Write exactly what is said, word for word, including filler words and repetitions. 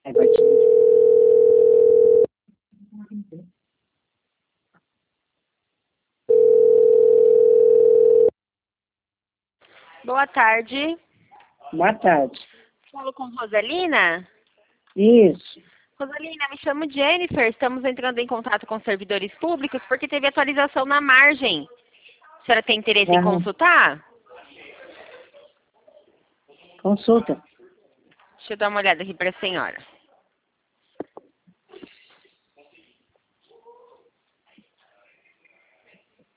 Aí vai te... Boa tarde. Boa tarde. Falo com Rosalina? Isso. Rosalina, me chamo Jennifer. Estamos entrando em contato com servidores públicos porque teve atualização na margem. A senhora tem interesse em Ah, consultar? consulta. Deixa eu dar uma olhada aqui para a senhora.